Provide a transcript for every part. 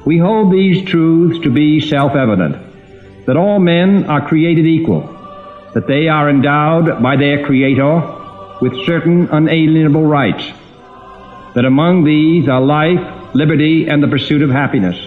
We hold these truths to be self-evident, that all men are created equal, that they are endowed by their Creator with certain unalienable rights, that among these are life, liberty, and the pursuit of happiness.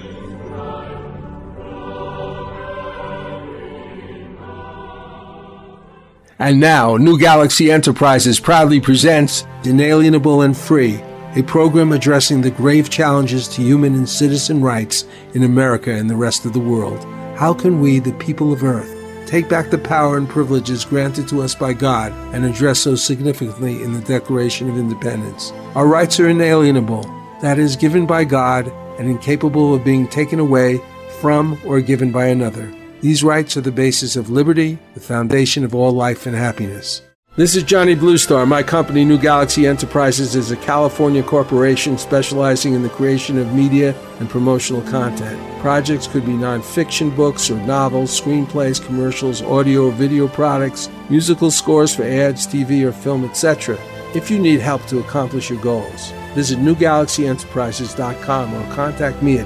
And now, New Galaxy Enterprises proudly presents Inalienable and Free, a program addressing the grave challenges to human and citizen rights in America and the rest of the world. How can we, the people of Earth, take back the power and privileges granted to us by God and addressed so significantly in the Declaration of Independence? Our rights are inalienable, that is, given by God and incapable of being taken away from or given by another. These rights are the basis of liberty, the foundation of all life and happiness. This is Johnny Bluestar. My company, New Galaxy Enterprises, is a California corporation specializing in the creation of media and promotional content. Projects could be nonfiction books or novels, screenplays, commercials, audio or video products, musical scores for ads, TV or film, etc. If you need help to accomplish your goals, visit newgalaxyenterprises.com or contact me at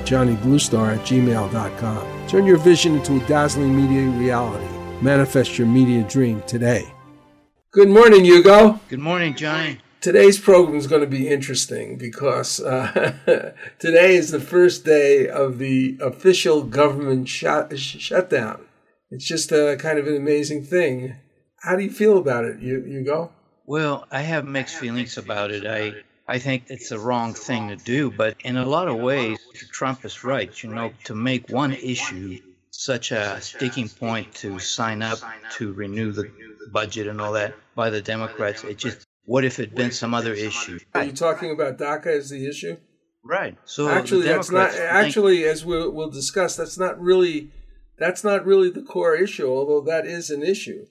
johnnybluestar@gmail.com. Turn your vision into a dazzling media reality. Manifest your media dream today. Good morning, Hugo. Good morning, Johnny. Today's program is going to be interesting because today is the first day of the official government shutdown. It's just a kind of an amazing thing. How do you feel about it, Hugo? Well, I have mixed feelings about it. I think it's the wrong thing to do, but in a lot of ways, Trump is right. To make one issue such a sticking point to sign up to renew the budget and all that by the Democrats, what if it had been some other issue? Are you talking about DACA as the issue? Right. So actually, that's not. Actually, as we'll discuss, that's not really the core issue. Although that is an issue.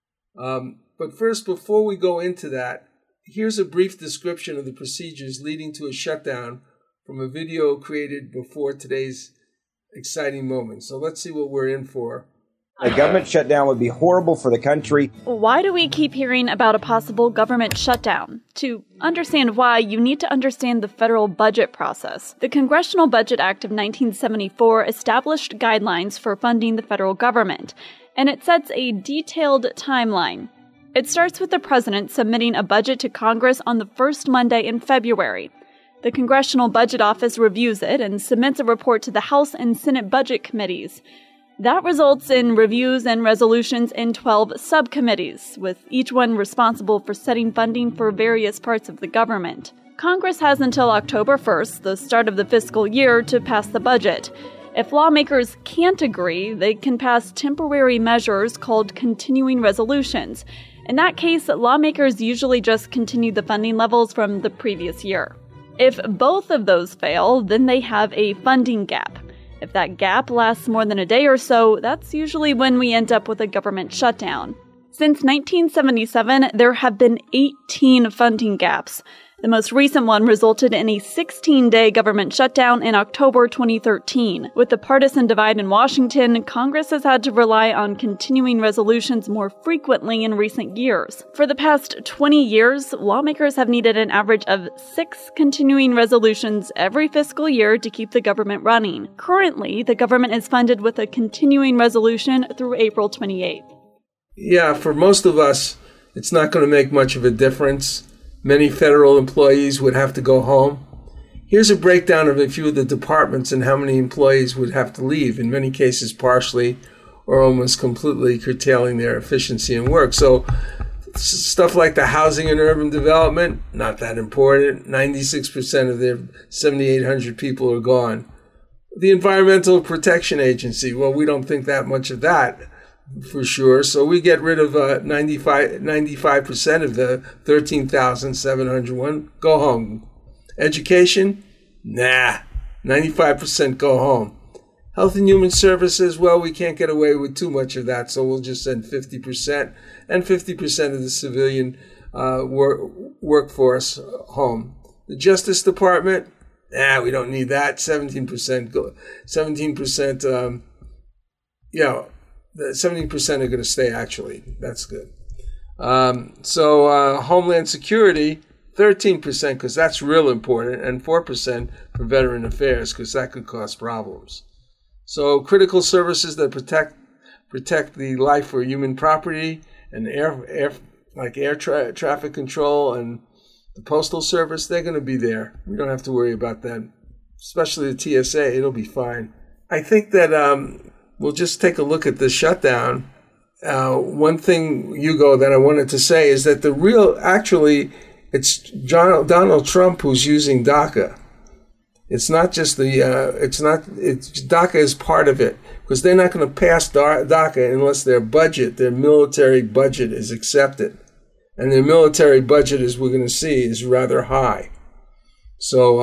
But first, before we go into that, here's a brief description of the procedures leading to a shutdown from a video created before today's exciting moment. So let's see what we're in for. A government shutdown would be horrible for the country. Why do we keep hearing about a possible government shutdown? To understand why, you need to understand the federal budget process. The Congressional Budget Act of 1974 established guidelines for funding the federal government, and it sets a detailed timeline. It starts with the president submitting a budget to Congress on the first Monday in February. The Congressional Budget Office reviews it and submits a report to the House and Senate budget committees. That results in reviews and resolutions in 12 subcommittees, with each one responsible for setting funding for various parts of the government. Congress has until October 1st, the start of the fiscal year, to pass the budget. If lawmakers can't agree, they can pass temporary measures called continuing resolutions. In that case, lawmakers usually just continue the funding levels from the previous year. If both of those fail, then they have a funding gap. If that gap lasts more than a day or so, that's usually when we end up with a government shutdown. Since 1977, there have been 18 funding gaps. The most recent one resulted in a 16-day government shutdown in October 2013. With the partisan divide in Washington, Congress has had to rely on continuing resolutions more frequently in recent years. For the past 20 years, lawmakers have needed an average of 6 continuing resolutions every fiscal year to keep the government running. Currently, the government is funded with a continuing resolution through April 28th. Yeah, for most of us, it's not going to make much of a difference. Many federal employees would have to go home. Here's a breakdown of a few of the departments and how many employees would have to leave, in many cases partially or almost completely curtailing their efficiency and work. So stuff like the housing and urban development, not that important. 96% of their 7,800 people are gone. The Environmental Protection Agency, well, we don't think that much of that, for sure. So we get rid of 95% of the 13,701. Go home. Education? Nah. 95% go home. Health and Human Services? Well, we can't get away with too much of that, so we'll just send 50% and 50% of the civilian workforce home. The Justice Department? Nah, we don't need that. 17% go. 17%, the 17% are going to stay, actually. That's good. So Homeland Security, 13% because that's real important, and 4% for veteran affairs because that could cause problems. So critical services that protect the life or human property and air traffic control and the Postal Service, they're going to be there. We don't have to worry about that, especially the TSA. It'll be fine. I think that we'll just take a look at the shutdown. One thing, Hugo, that I wanted to say is that it's Donald Trump who's using DACA. It's not just DACA is part of it, because they're not going to pass DACA unless their military budget is accepted. And their military budget, as we're going to see, is rather high. So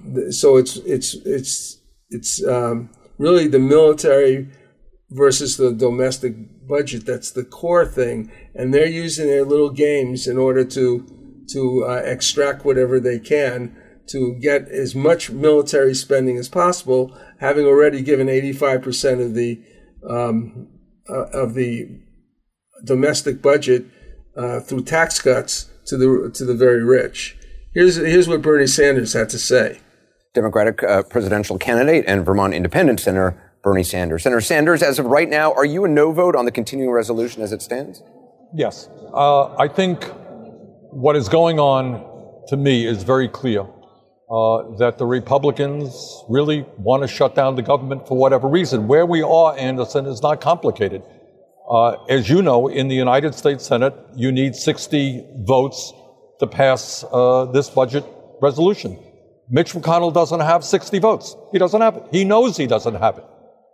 it's really the military versus the domestic budget. That's the core thing. And they're using their little games in order to extract whatever they can to get as much military spending as possible, having already given 85% of the domestic budget through tax cuts to the very rich. Here's what Bernie Sanders had to say. Democratic presidential candidate and Vermont Independent Senator Bernie Sanders. Senator Sanders, as of right now, are you a no vote on the continuing resolution as it stands? Yes. I think what is going on, to me, is very clear. That the Republicans really want to shut down the government for whatever reason. Where we are, Anderson, is not complicated. As you know, in the United States Senate, you need 60 votes to pass this budget resolution. Mitch McConnell doesn't have 60 votes. He doesn't have it. He knows he doesn't have it.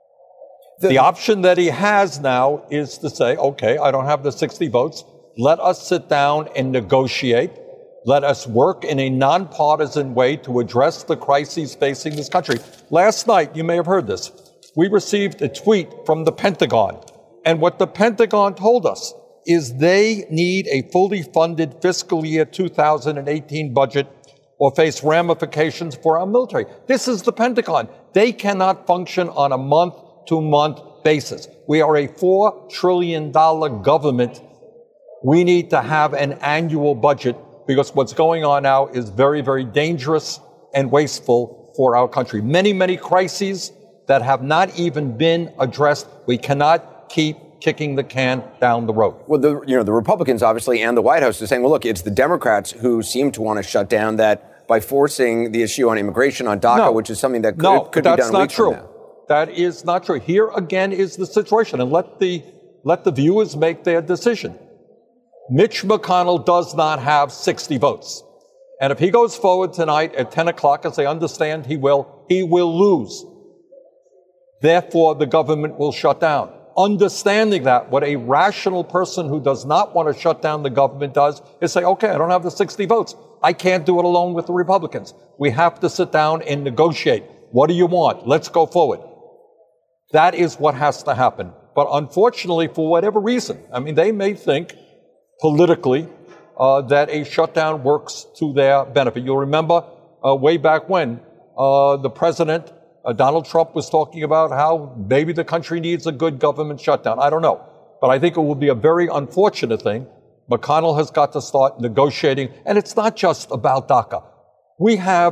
The option that he has now is to say, okay, I don't have the 60 votes. Let us sit down and negotiate. Let us work in a nonpartisan way to address the crises facing this country. Last night, you may have heard this, we received a tweet from the Pentagon. And what the Pentagon told us is they need a fully funded fiscal year 2018 budget or face ramifications for our military. This is the Pentagon. They cannot function on a month-to-month basis. We are a $4 trillion government. We need to have an annual budget because what's going on now is very, very dangerous and wasteful for our country. Many, many crises that have not even been addressed. We cannot keep kicking the can down the road. Well, the Republicans, obviously, and the White House are saying, well, look, it's the Democrats who seem to want to shut down that by forcing the issue on immigration, on DACA, which is something that could be done a week from now. That is not true. Here, again, is the situation. And let the viewers make their decision. Mitch McConnell does not have 60 votes. And if he goes forward tonight at 10 o'clock, as I understand he will lose. Therefore, the government will shut down. Understanding that, what a rational person who does not want to shut down the government does is say, okay, I don't have the 60 votes. I can't do it alone with the Republicans. We have to sit down and negotiate. What do you want? Let's go forward. That is what has to happen. But unfortunately, for whatever reason, I mean, they may think politically that a shutdown works to their benefit. You'll remember way back when the president, Donald Trump, was talking about how maybe the country needs a good government shutdown. I don't know. But I think it will be a very unfortunate thing. McConnell has got to start negotiating. And it's not just about DACA. We are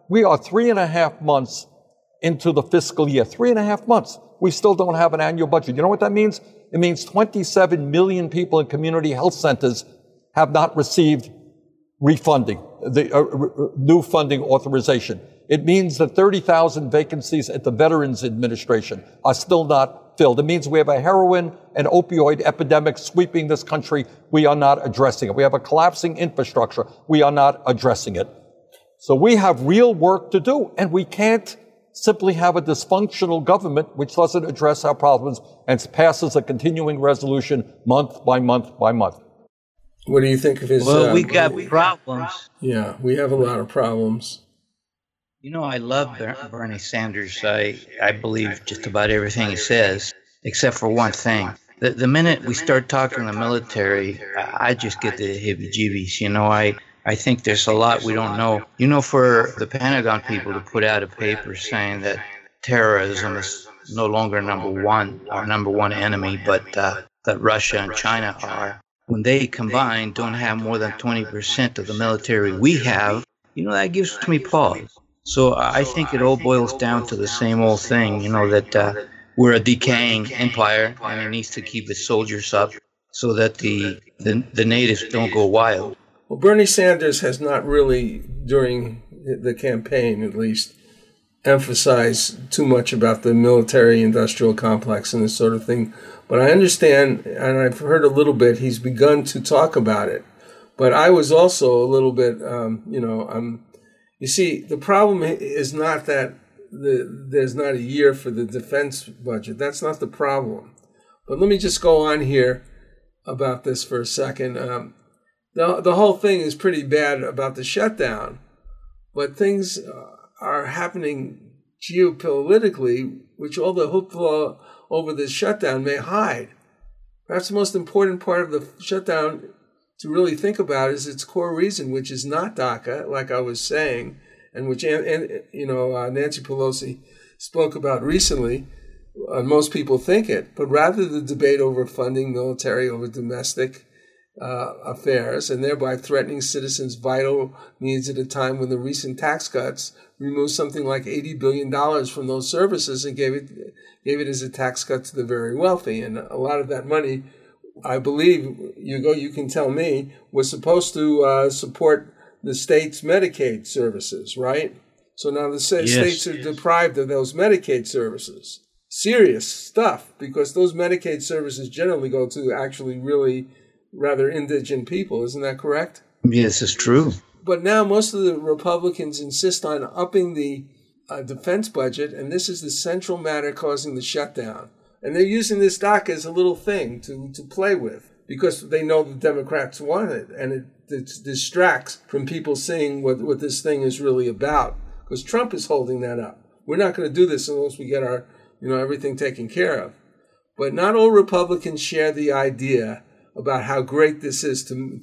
3.5 months into the fiscal year. 3.5 months. We still don't have an annual budget. You know what that means? It means 27 million people in community health centers have not received refunding, the new funding authorization. It means that 30,000 vacancies at the Veterans Administration are still not filled. It means we have a heroin and opioid epidemic sweeping this country. We are not addressing it. We have a collapsing infrastructure. We are not addressing it. So we have real work to do, and we can't simply have a dysfunctional government which doesn't address our problems and passes a continuing resolution month by month by month. What do you think of his... Well, we got problems. Yeah, we have a lot of problems. You know, I love Bernie Sanders. I believe just about everything he says, except for one thing. The minute we start talking the military, I just get the heebie-jeebies. You know, I think there's a lot we don't know. You know, for the Pentagon people to put out a paper saying that terrorism is no longer our number one enemy, but that Russia and China are. when they combined don't have more than 20% of the military we have, that gives me pause. So I think it all boils down to the same old thing, that we're a decaying empire and it needs to keep its soldiers up so that the natives don't go wild. Well, Bernie Sanders has not really, during the campaign at least, emphasized too much about the military-industrial complex and this sort of thing. But I understand, and I've heard a little bit, he's begun to talk about it. But I was also a little bit, you see, the problem is not that there's not a year for the defense budget. That's not the problem. But let me just go on here about this for a second. The whole thing is pretty bad about the shutdown, but things are happening geopolitically, which all the hoopla over this shutdown may hide. Perhaps the most important part of the shutdown to really think about is its core reason, which is not DACA, like I was saying, and which Nancy Pelosi spoke about recently. Most people think it, but rather the debate over funding military over domestic affairs, and thereby threatening citizens' vital needs at a time when the recent tax cuts removed something like $80 billion from those services and gave it as a tax cut to the very wealthy. And a lot of that money, I believe, you can tell me, was supposed to support the state's Medicaid services, right? So now the states are deprived of those Medicaid services. Serious stuff, because those Medicaid services generally go to actually really rather indigent people. Isn't that correct? Yes, it's true. But now most of the Republicans insist on upping the defense budget, and this is the central matter causing the shutdown. And they're using this DACA as a little thing to play with, because they know the Democrats want it, and it distracts from people seeing what this thing is really about, because Trump is holding that up. We're not going to do this unless we get our, everything taken care of. But not all Republicans share the idea about how great this is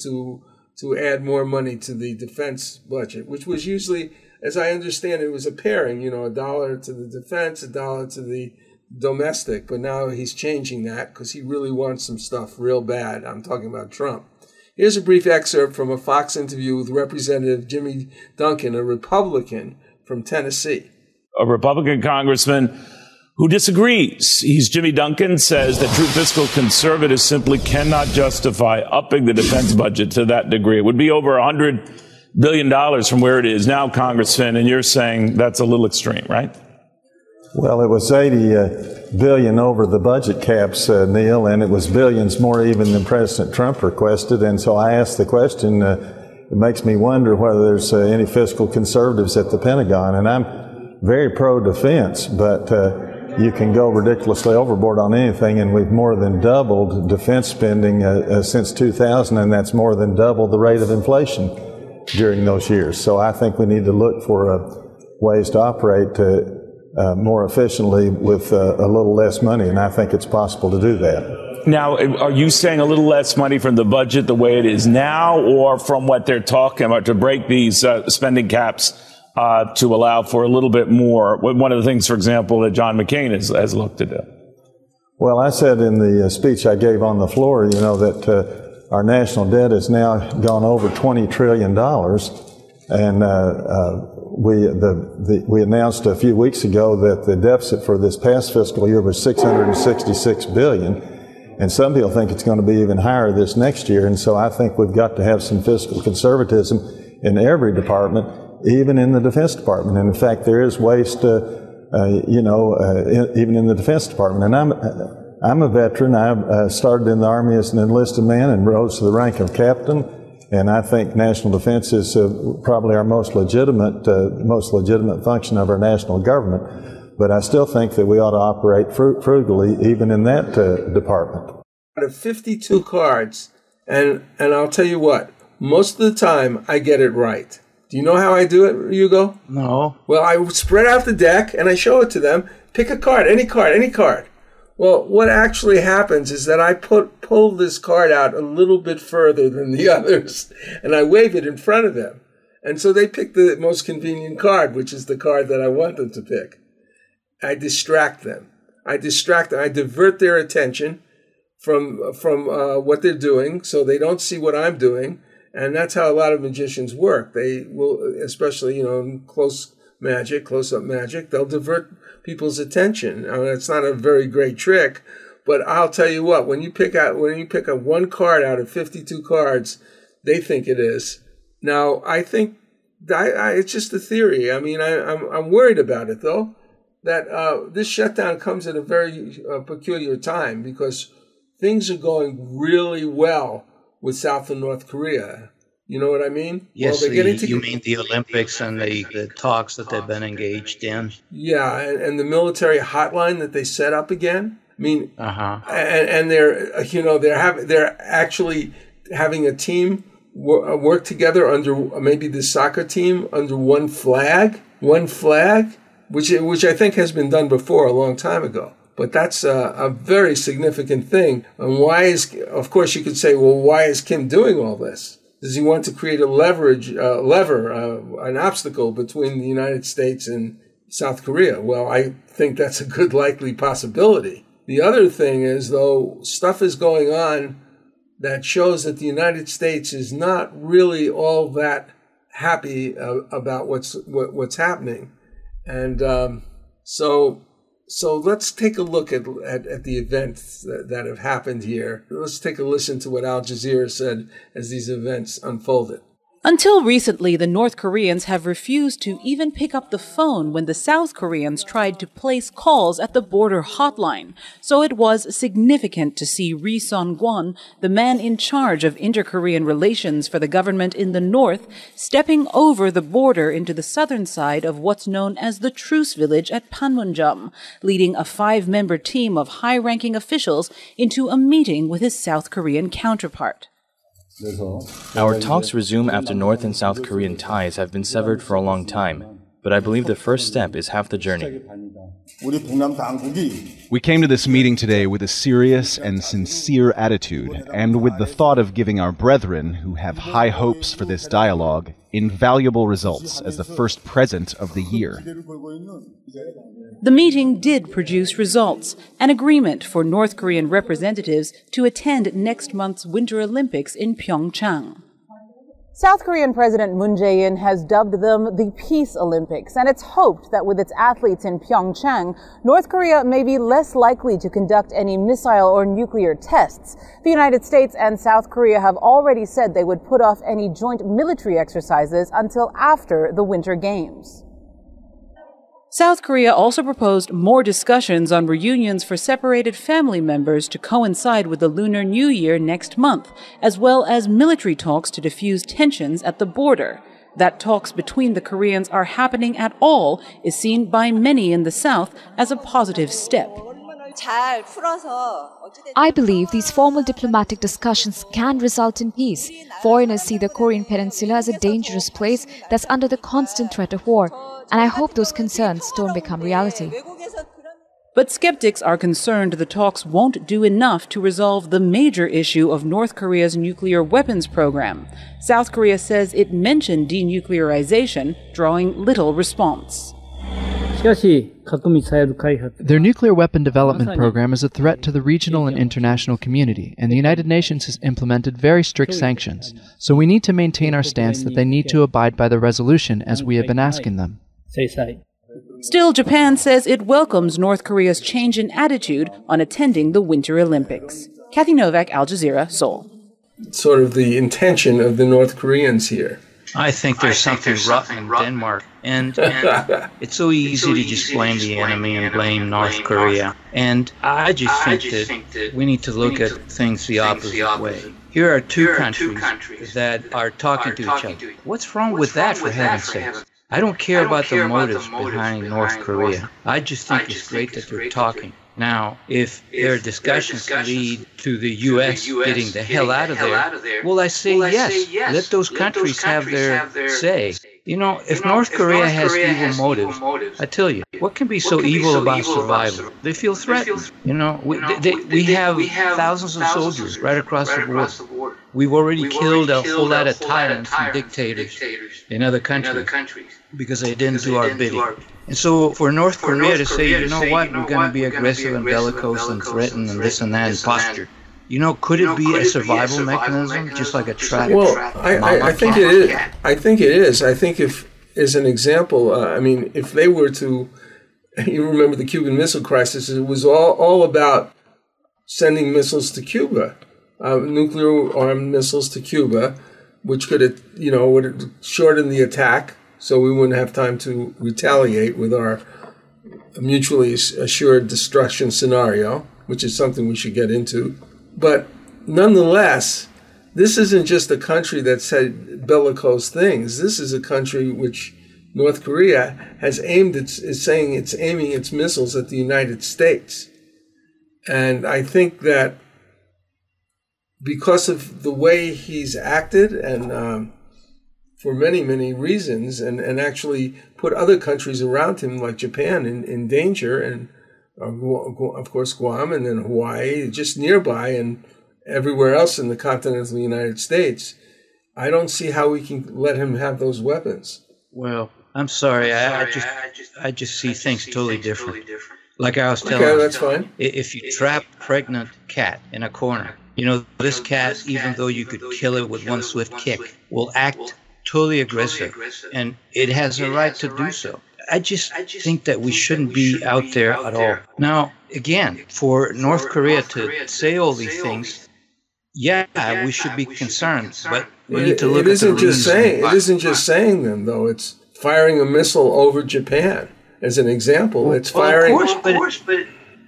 to add more money to the defense budget, which was usually, as I understand it, was a pairing, $1 to the defense, $1 to the domestic. But now he's changing that because he really wants some stuff real bad. I'm talking about Trump. Here's a brief excerpt from a Fox interview with Representative Jimmy Duncan, a Republican from Tennessee. A Republican congressman who disagrees. He's Jimmy Duncan, says that true fiscal conservatives simply cannot justify upping the defense budget to that degree. It would be over $100 billion from where it is now, Congressman, and you're saying that's a little extreme, right? Well, it was $80 billion over the budget caps, Neil, and it was billions more even than President Trump requested. And so I asked the question, it makes me wonder whether there's any fiscal conservatives at the Pentagon. And I'm very pro-defense, but you can go ridiculously overboard on anything, and we've more than doubled defense spending since 2000, and that's more than double the rate of inflation during those years. So I think we need to look for ways to operate more efficiently with a little less money, and I think it's possible to do that. Now, are you saying a little less money from the budget the way it is now, or from what they're talking about to break these spending caps to allow for a little bit more? One of the things, for example, that John McCain has looked to do. Well, I said in the speech I gave on the floor, that our national debt has now gone over $20 trillion. And we announced a few weeks ago that the deficit for this past fiscal year was $666 billion. And some people think it's going to be even higher this next year. And so I think we've got to have some fiscal conservatism in every department, even in the Defense Department. And in fact, there is waste, even in the Defense Department. And I'm a veteran. I started in the Army as an enlisted man and rose to the rank of captain. And I think national defense is probably our most legitimate function of our national government. But I still think that we ought to operate frugally, even in that department. Out of 52 cards, and I'll tell you what, most of the time I get it right. Do you know how I do it, Hugo? No. Well, I spread out the deck and I show it to them. Pick a card, any card. Well, what actually happens is that I pull this card out a little bit further than the others, and I wave it in front of them. And so they pick the most convenient card, which is the card that I want them to pick. I distract them. I divert their attention from what they're doing, so they don't see what I'm doing. And that's how a lot of magicians work. They will, especially, in close-up magic, they'll divert people's attention. I mean, it's not a very great trick, but I'll tell you what, when you pick up one card out of 52 cards, they think it is. Now, I think it's just a theory. I mean, I'm worried about it, though, that this shutdown comes at a very peculiar time because things are going really well with South and North Korea. You know what I mean? Yes, well, you mean the Olympics and the talks that they've been engaged in? Yeah, and the military hotline that they set up again. I mean, and they're actually having a team work together under maybe the soccer team under one flag, which I think has been done before a long time ago. But that's a very significant thing. And of course, you could say, well, why is Kim doing all this? Does he want to create a an obstacle between the United States and South Korea? Well, I think that's a good likely possibility. The other thing is, though, stuff is going on that shows that the United States is not really all that happy about what's happening. And so let's take a look at the events that have happened here. Let's take a listen to what Al Jazeera said as these events unfolded. Until recently, the North Koreans have refused to even pick up the phone when the South Koreans tried to place calls at the border hotline. So it was significant to see Ri Son-kwon, the man in charge of inter-Korean relations for the government in the north, stepping over the border into the southern side of what's known as the Truce Village at Panmunjom, leading a 5-member team of high-ranking officials into a meeting with his South Korean counterpart. Our talks resume after North and South Korean ties have been severed for a long time, but I believe the first step is half the journey. We came to this meeting today with a serious and sincere attitude, and with the thought of giving our brethren, who have high hopes for this dialogue, invaluable results as the first present of the year. The meeting did produce results, an agreement for North Korean representatives to attend next month's Winter Olympics in Pyeongchang. South Korean President Moon Jae-in has dubbed them the Peace Olympics, and it's hoped that with its athletes in Pyeongchang, North Korea may be less likely to conduct any missile or nuclear tests. The United States and South Korea have already said they would put off any joint military exercises until after the Winter Games. South Korea also proposed more discussions on reunions for separated family members to coincide with the Lunar New Year next month, as well as military talks to defuse tensions at the border. That talks between the Koreans are happening at all is seen by many in the South as a positive step. I believe these formal diplomatic discussions can result in peace. Foreigners see the Korean Peninsula as a dangerous place that's under the constant threat of war, and I hope those concerns don't become reality. But skeptics are concerned the talks won't do enough to resolve the major issue of North Korea's nuclear weapons program. South Korea says it mentioned denuclearization, drawing little response. Their nuclear weapon development program is a threat to the regional and international community, and the United Nations has implemented very strict sanctions. So we need to maintain our stance that they need to abide by the resolution as we have been asking them. Still, Japan says it welcomes North Korea's change in attitude on attending the Winter Olympics. Kathy Novak, Al Jazeera, Seoul. Sort of the intention of the North Koreans here. I think there's something rotten in Denmark. And it's so easy to just blame the enemy and blame North Korea. And I just think that we need to look at things the opposite way. Here are two countries that are talking to each other. What's wrong with that, for heaven's sake? I don't care about the motives behind North Korea. I just think it's great that they're talking. Now, if their discussions lead to the U.S. getting the hell out of there, well, I say yes. Let those countries have their say. You know, if North Korea has evil motives, I tell you, what can be so evil about survival? They feel threatened. You know, we have thousands of soldiers right across the border. We've already killed a whole lot of tyrants and dictators in other countries because they didn't do our bidding. And so for North Korea to say, you know what, we're going to be aggressive and bellicose and threaten and this and that and posture, You know, could it be a survival mechanism, just like a trap? Well, I think it is. I think it is. I think if, as an example, I mean, if they were to, you remember the Cuban Missile Crisis, it was all about sending missiles to Cuba, nuclear-armed missiles to Cuba, which could, would shorten the attack, so we wouldn't have time to retaliate with our mutually assured destruction scenario, which is something we should get into. But nonetheless, this isn't just a country that said bellicose things. This is a country which North Korea is saying it's aiming its missiles at the United States. And I think that because of the way he's acted and for many, many reasons, and actually put other countries around him, like Japan, in danger, and of course Guam and then Hawaii, just nearby, and everywhere else in the continental United States, I don't see how we can let him have those weapons. Well, I'm sorry, I just see things totally different. Like I was telling you, that's fine. If you trap a pregnant cat in a corner, this cat, even though you could kill it with one swift kick, will act totally aggressive, and it has a right to do so. I just think that we shouldn't be out there at all. Now, again, for North Korea to say all these things, yeah, we should be concerned, but we need to look at the reason. It isn't just saying them, though. It's firing a missile over Japan, as an example. It's firing... Of course, but...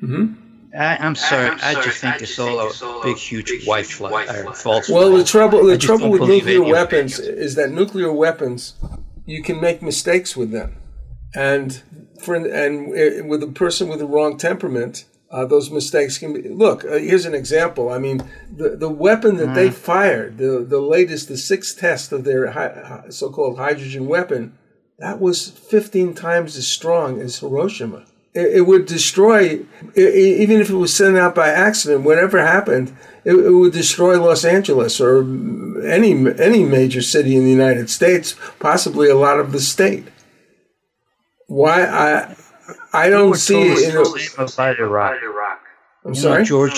I'm sorry, I just think it's all a big, huge white flag, false flag. Well, the trouble with nuclear weapons is that nuclear weapons, you can make mistakes with them. And with a person with the wrong temperament, those mistakes can be... Look, here's an example. I mean, the weapon that they fired, the latest, the sixth test of their so-called hydrogen weapon, that was 15 times as strong as Hiroshima. It would destroy, even if it was sent out by accident, whatever happened, it would destroy Los Angeles or any major city in the United States, possibly a lot of the state. Why I don't see it. Iraq. I'm sorry? George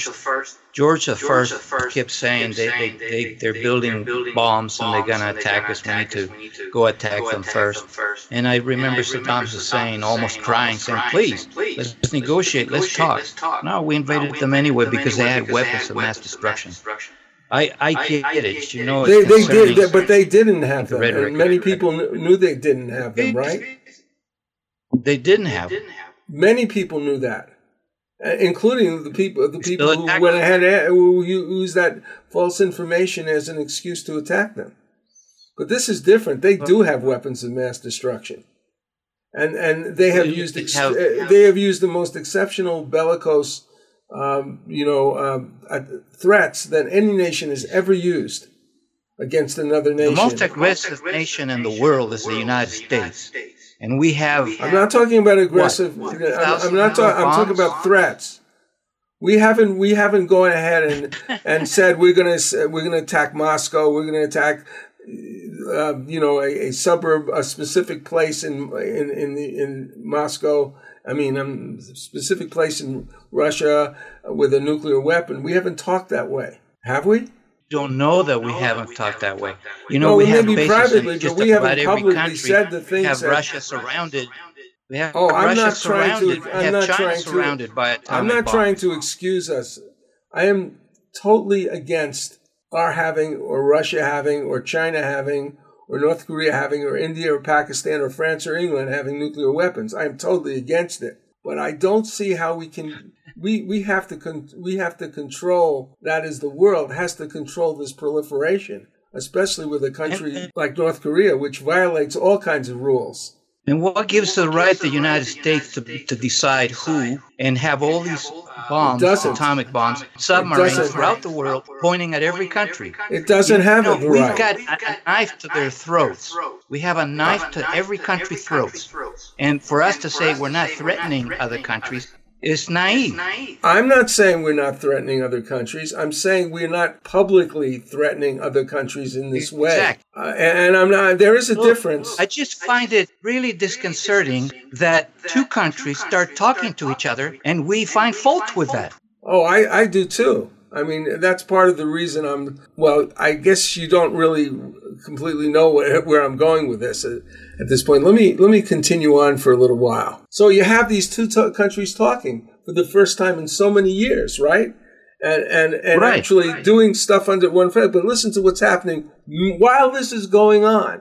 I kept saying they're building bombs and they're going to attack us. We need to go attack them first. And I remember Saddam Hussein almost crying, saying, please, let's negotiate, let's talk. No, we invaded them anyway because they had weapons of mass destruction. I get it. They did, but they didn't have them. And many people knew they didn't have them, right? They didn't have them. Many people knew that. Including the people who went ahead who used that false information as an excuse to attack them. But this is different. They do have weapons of mass destruction, and they have used the most exceptional bellicose, threats that any nation has ever used against another nation. The most aggressive nation in the world is the United States. And we have... I'm not talking about aggressive... I'm talking about threats. We haven't gone ahead and said we're going to attack Moscow. We're going to attack, a suburb, a specific place in Moscow. I mean, a specific place in Russia with a nuclear weapon. We haven't talked that way, have we? Don't know that we haven't talked that way. We have privately, but we haven't publicly said the things. We have Russia surrounded. We have Russia surrounded. We have China surrounded by atomic bombs. I'm not trying to excuse us. I am totally against our having, or Russia having, or China having, or North Korea having, or India, or Pakistan, or France, or England having nuclear weapons. I am totally against it. But I don't see how we can. We have to control. That is, the world has to control this proliferation, especially with a country like North Korea, which violates all kinds of rules. And what gives the right the United States to decide who and have all these bombs, atomic bombs, submarines throughout the world, pointing at every country? It doesn't have it right. We've got a knife to their throats. We have a knife to every country's throats. And for us to say we're not threatening other countries is naive. I'm not saying we're not threatening other countries. I'm saying we're not publicly threatening other countries in this way. Exactly. And I'm not. There is a difference. I just find it really disconcerting that two countries start talking to each other, and we find fault with that. Oh, I do too. I mean, that's part of the reason I guess you don't really completely know where I'm going with this at this point. Let me continue on for a little while. So you have these two countries talking for the first time in so many years, right? And right. Actually doing stuff under one flag. But listen to what's happening while this is going on.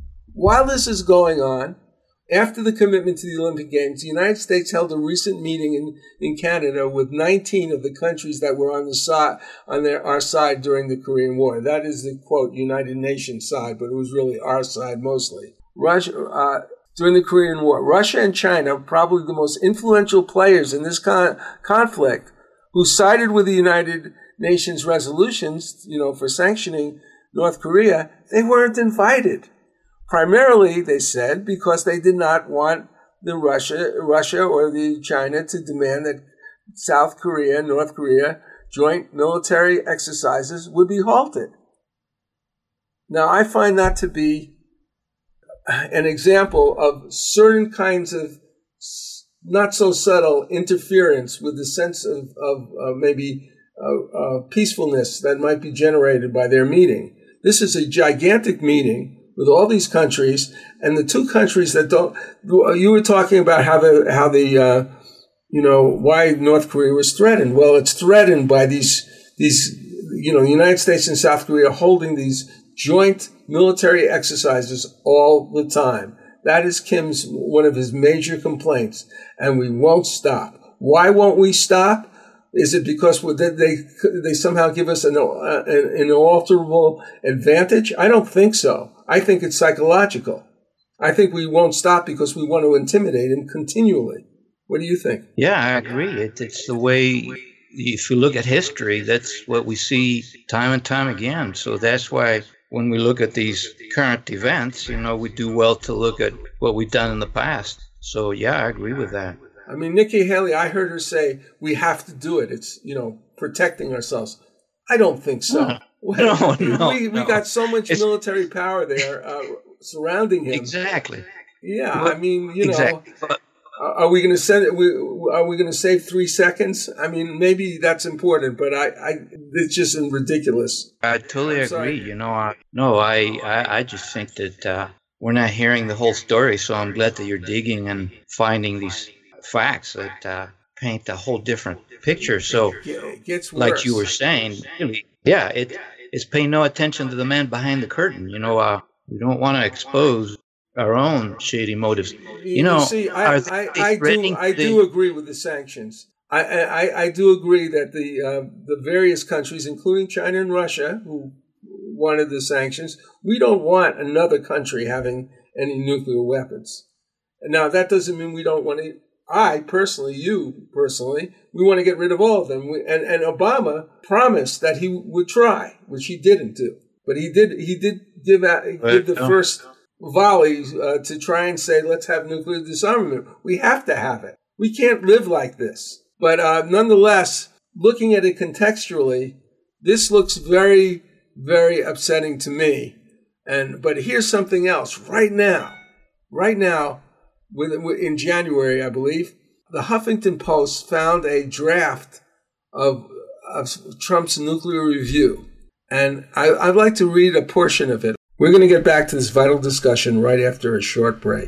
After the commitment to the Olympic Games, the United States held a recent meeting in Canada with 19 of the countries that were on our side during the Korean War. That is the, quote, United Nations side, but it was really our side mostly. During the Korean War, Russia and China, probably the most influential players in this conflict, who sided with the United Nations resolutions, for sanctioning North Korea, they weren't invited. Primarily, they said, because they did not want the Russia or the China to demand that South Korea and North Korea joint military exercises would be halted. Now, I find that to be an example of certain kinds of not so subtle interference with the sense of maybe peacefulness that might be generated by their meeting. This is a gigantic meeting with all these countries, and the two countries that don't. You were talking about why North Korea was threatened. Well, it's threatened by these the United States and South Korea holding these joint military exercises all the time. That is one of his major complaints, and we won't stop. Why won't we stop? Is it because they somehow give us an unalterable advantage? I don't think so. I think it's psychological. I think we won't stop because we want to intimidate him continually. What do you think? Yeah, I agree. It's the way, if you look at history, that's what we see time and time again. So that's why when we look at these current events, we do well to look at what we've done in the past. So, yeah, I agree with that. I mean, Nikki Haley, I heard her say, we have to do it. It's, protecting ourselves. I don't think so. No. We got so much military power there surrounding him. Exactly. Yeah, but, I mean, exactly. Are we going to send it? Are we going to save 3 seconds? I mean, maybe that's important, but it's just ridiculous. I totally agree. I just think that we're not hearing the whole story. So I'm glad that you're digging and finding these facts that paint a whole different picture. So, it gets worse. Like you were saying, yeah, it's paying no attention to the man behind the curtain. We don't want to expose our own shady motives. I do agree with the sanctions. I do agree that the various countries, including China and Russia, who wanted the sanctions, we don't want another country having any nuclear weapons. Now, that doesn't mean we don't want to. You personally, we want to get rid of all of them. And Obama promised that he would try, which he didn't do. But he did give the first volley to try and say, let's have nuclear disarmament. We have to have it. We can't live like this. But nonetheless, looking at it contextually, this looks very, very upsetting to me. But here's something else. Right now, in January, I believe, the Huffington Post found a draft of Trump's nuclear review. And I'd like to read a portion of it. We're going to get back to this vital discussion right after a short break.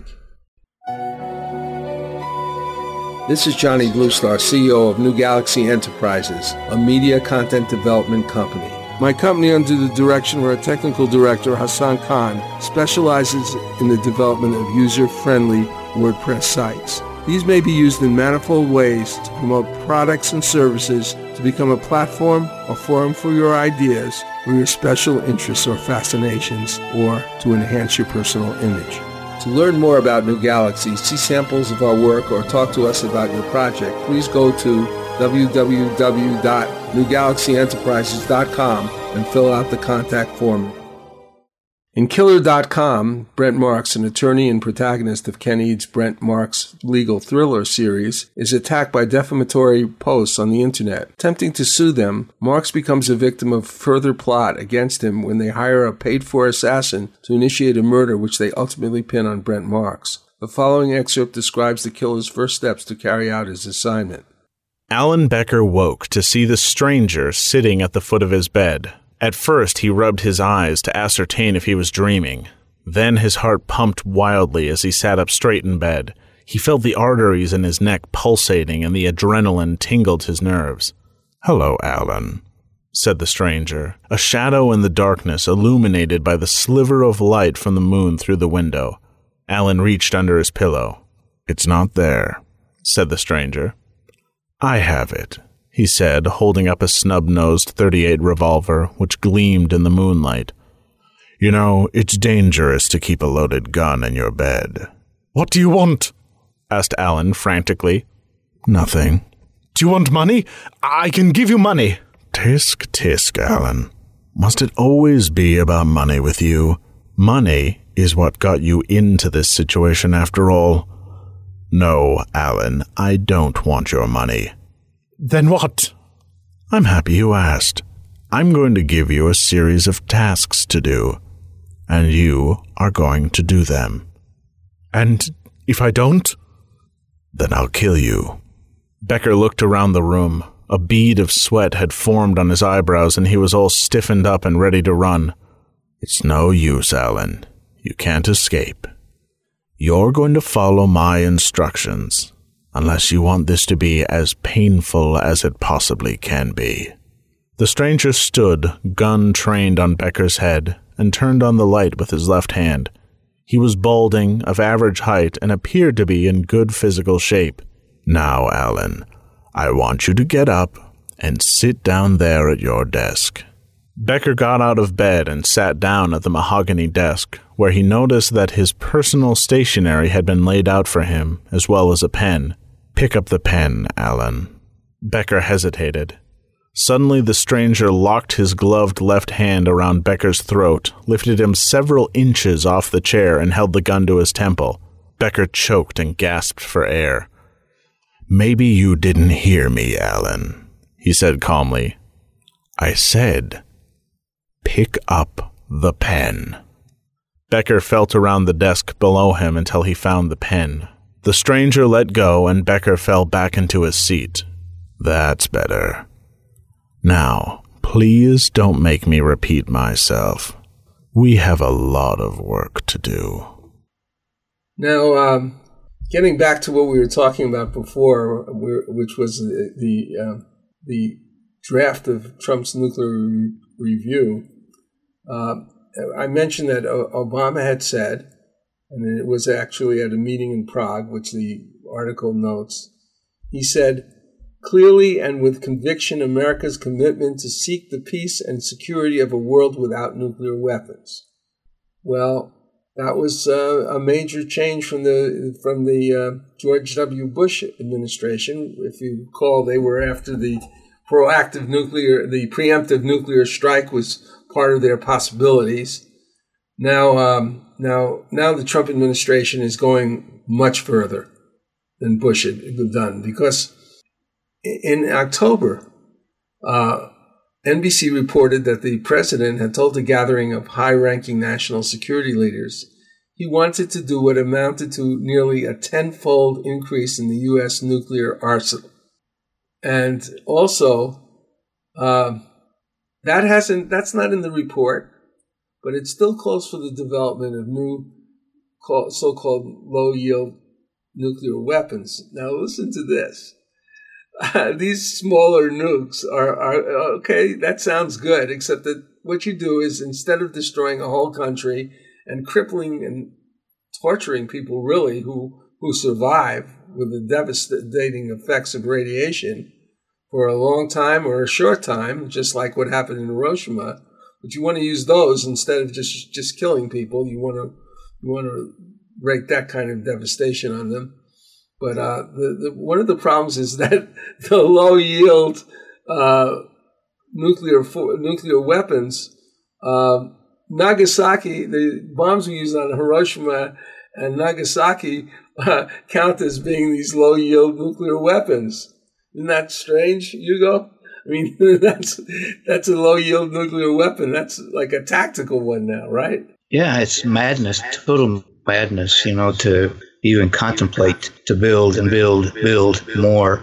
This is Johnny Bluestar, CEO of New Galaxy Enterprises, a media content development company. My company, under the direction of our technical director, Hassan Khan, specializes in the development of user-friendly WordPress sites. These may be used in manifold ways to promote products and services, to become a platform or forum for your ideas or your special interests or fascinations, or to enhance your personal image. To learn more about New Galaxy, see samples of our work, or talk to us about your project, please go to www.newgalaxyenterprises.com and fill out the contact form. In Killer.com, Brent Marks, an attorney and protagonist of Ken Eads' Brent Marks legal thriller series, is attacked by defamatory posts on the internet. Attempting to sue them, Marks becomes a victim of further plot against him when they hire a paid-for assassin to initiate a murder which they ultimately pin on Brent Marks. The following excerpt describes the killer's first steps to carry out his assignment. Alan Becker woke to see the stranger sitting at the foot of his bed. At first, he rubbed his eyes to ascertain if he was dreaming. Then his heart pumped wildly as he sat up straight in bed. He felt the arteries in his neck pulsating and the adrenaline tingled his nerves. "Hello, Alan," said the stranger, a shadow in the darkness illuminated by the sliver of light from the moon through the window. Alan reached under his pillow. "It's not there," said the stranger. "I have it," he said, holding up a snub-nosed .38 revolver, which gleamed in the moonlight. "You know, it's dangerous to keep a loaded gun in your bed." "What do you want?" asked Alan frantically. "Nothing." "Do you want money? I can give you money." "Tisk, tisk, Alan. Must it always be about money with you? Money is what got you into this situation after all. No, Alan, I don't want your money." "Then what?" "I'm happy you asked. I'm going to give you a series of tasks to do, and you are going to do them." "And if I don't?" "Then I'll kill you." Becker looked around the room. A bead of sweat had formed on his eyebrows, and he was all stiffened up and ready to run. "It's no use, Alan. You can't escape. You're going to follow my instructions, unless you want this to be as painful as it possibly can be." The stranger stood, gun trained on Becker's head, and turned on the light with his left hand. He was balding, of average height, and appeared to be in good physical shape. "Now, Alan, I want you to get up and sit down there at your desk." Becker got out of bed and sat down at the mahogany desk, where he noticed that his personal stationery had been laid out for him, as well as a pen. "Pick up the pen, Alan." Becker hesitated. Suddenly the stranger locked his gloved left hand around Becker's throat, lifted him several inches off the chair, and held the gun to his temple. Becker choked and gasped for air. "Maybe you didn't hear me, Alan," he said calmly. "I said, pick up the pen." Becker felt around the desk below him until he found the pen. The stranger let go, and Becker fell back into his seat. "That's better. Now, please don't make me repeat myself. We have a lot of work to do." Now, getting back to what we were talking about before, which was the draft of Trump's nuclear review, I mentioned that Obama had said, and it was actually at a meeting in Prague, which the article notes, he said, "Clearly and with conviction, America's commitment to seek the peace and security of a world without nuclear weapons." Well, that was a major change from the George W. Bush administration. If you recall, they were after the preemptive nuclear strike was part of their possibilities. Now the Trump administration is going much further than Bush had done, because in October, NBC reported that the president had told a gathering of high-ranking national security leaders he wanted to do what amounted to nearly a 10-fold increase in the U.S. nuclear arsenal. And also, that's not in the report, but it's still close for the development of new so-called low-yield nuclear weapons. Now listen to this. These smaller nukes are okay, that sounds good, except that what you do is, instead of destroying a whole country and crippling and torturing people really who survive with the devastating effects of radiation for a long time or a short time, just like what happened in Hiroshima, but you want to use those instead of just killing people. You want to wreak that kind of devastation on them. But one of the problems is that the low yield nuclear weapons, Nagasaki, the bombs we used on Hiroshima and Nagasaki count as being these low yield nuclear weapons. Isn't that strange, Hugo? I mean, that's a low yield nuclear weapon. That's like a tactical one now, right? Yeah, it's madness, total madness, to even contemplate to build more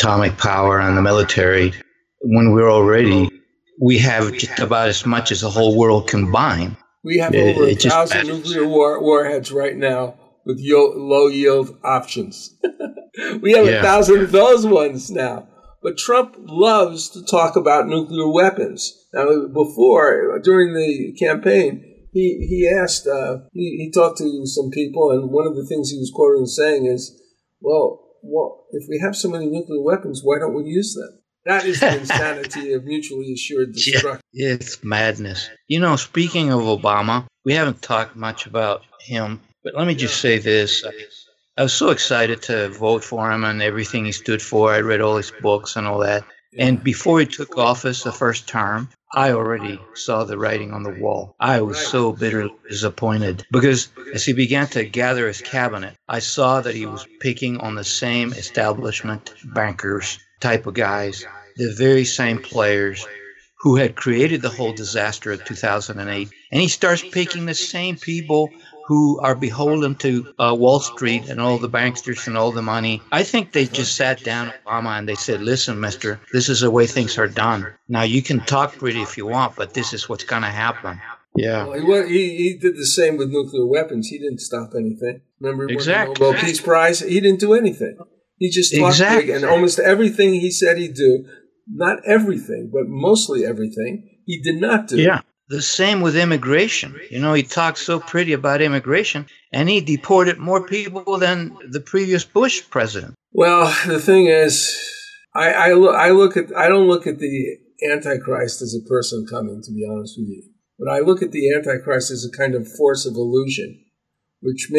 atomic power and the military when we have just about as much as the whole world combined. We have over 1,000 nuclear warheads right now with low yield options. We have 1,000 of those ones now. But Trump loves to talk about nuclear weapons. Now, before, during the campaign, he asked, he talked to some people, and one of the things he was quoted as saying is, well, if we have so many nuclear weapons, why don't we use them? That is the insanity of mutually assured destruction. Yeah, it's madness. Speaking of Obama, we haven't talked much about him, but let me just say this. I was so excited to vote for him and everything he stood for. I read all his books and all that. And before he took office the first term, I already saw the writing on the wall. I was so bitterly disappointed because as he began to gather his cabinet, I saw that he was picking on the same establishment bankers type of guys, the very same players who had created the whole disaster of 2008. And he starts picking the same people who are beholden to Wall Street and all the banksters and all the money. I think they just sat down Obama and they said, listen, mister, this is the way things are done. Now, you can talk pretty if you want, but this is what's going to happen. Yeah. Well, he did the same with nuclear weapons. He didn't stop anything. Remember when the Nobel Peace Prize? He didn't do anything. He just talked big, and almost everything he said he'd do, not everything, but mostly everything, he did not do. Yeah. The same with immigration. He talked so pretty about immigration, and he deported more people than the previous Bush president. Well, the thing is, I don't look at the Antichrist as a person coming, to be honest with you. But I look at the Antichrist as a kind of force of illusion, which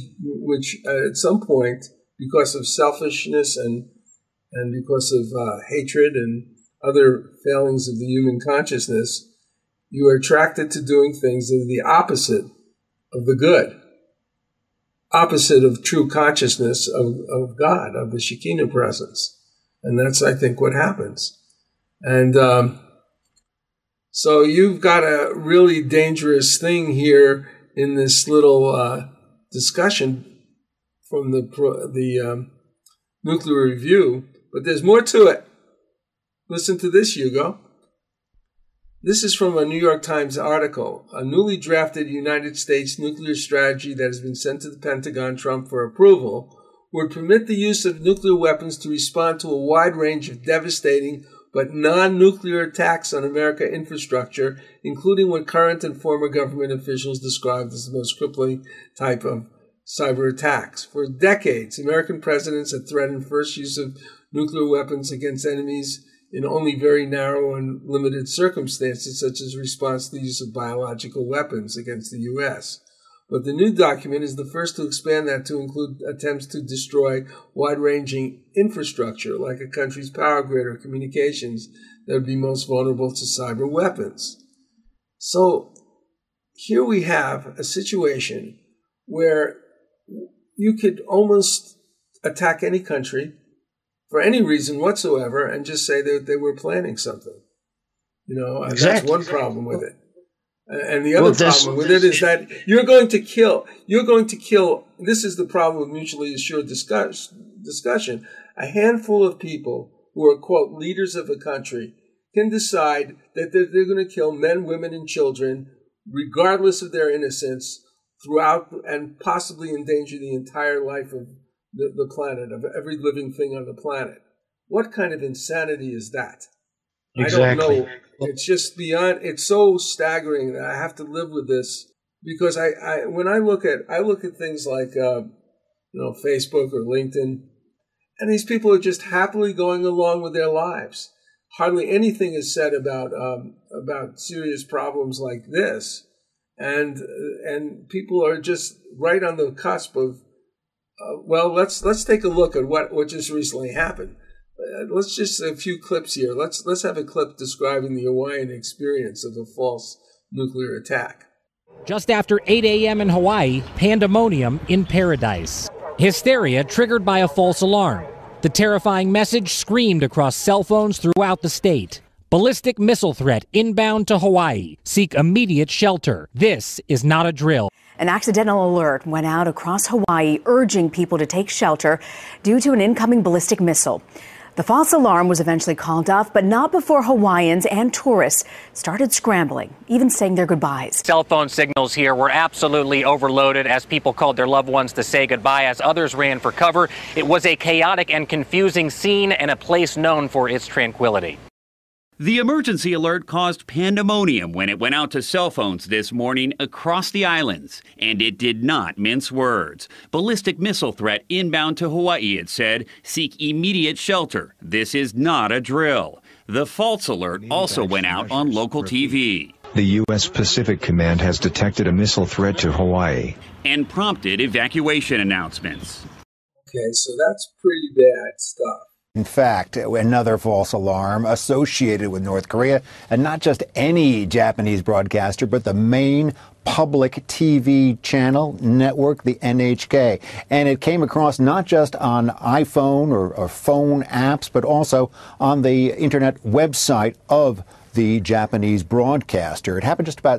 at some point, because of selfishness and because of hatred and other failings of the human consciousness, you are attracted to doing things that are the opposite of the good, opposite of true consciousness of God, of the Shekinah presence. And that's, I think, what happens. And so you've got a really dangerous thing here in this little discussion from the Nuclear Review, but there's more to it. Listen to this, Hugo. This is from a New York Times article. A newly drafted United States nuclear strategy that has been sent to the Pentagon, Trump, for approval would permit the use of nuclear weapons to respond to a wide range of devastating but non-nuclear attacks on American infrastructure, including what current and former government officials described as the most crippling type of cyber attacks. For decades, American presidents have threatened first use of nuclear weapons against enemies in only very narrow and limited circumstances, such as response to the use of biological weapons against the U.S. But the new document is the first to expand that to include attempts to destroy wide-ranging infrastructure, like a country's power grid or communications, that would be most vulnerable to cyber weapons. So here we have a situation where you could almost attack any country for any reason whatsoever and just say that they were planning something. That's one problem with it. And the other problem with it is that you're going to kill, this is the problem with mutually assured discussion. A handful of people who are, quote, leaders of a country can decide that they're going to kill men, women, and children, regardless of their innocence, throughout, and possibly endanger the entire life of the planet, of every living thing on the planet. What kind of insanity is that? Exactly. I don't know. It's just beyond, it's so staggering that I have to live with this, because when I look at things like, Facebook or LinkedIn, and these people are just happily going along with their lives. Hardly anything is said about serious problems like this. And people are just right on the cusp of, let's take a look at what just recently happened. Let's just a few clips here. Let's have a clip describing the Hawaiian experience of a false nuclear attack. Just after 8 a.m. in Hawaii, pandemonium in paradise. Hysteria triggered by a false alarm. The terrifying message screamed across cell phones throughout the state. Ballistic missile threat inbound to Hawaii. Seek immediate shelter. This is not a drill. An accidental alert went out across Hawaii, urging people to take shelter due to an incoming ballistic missile. The false alarm was eventually called off, but not before Hawaiians and tourists started scrambling, even saying their goodbyes. Cell phone signals here were absolutely overloaded as people called their loved ones to say goodbye as others ran for cover. It was a chaotic and confusing scene and a place known for its tranquility. The emergency alert caused pandemonium when it went out to cell phones this morning across the islands, and it did not mince words. Ballistic missile threat inbound to Hawaii, it said. Seek immediate shelter. This is not a drill. The false alert also went out on local TV. The U.S. Pacific Command has detected a missile threat to Hawaii and prompted evacuation announcements. Okay, so that's pretty bad stuff. In fact, another false alarm associated with North Korea, and not just any Japanese broadcaster, but the main public TV channel network, the NHK. And it came across not just on iPhone or phone apps, but also on the internet website of the Japanese broadcaster. It happened just about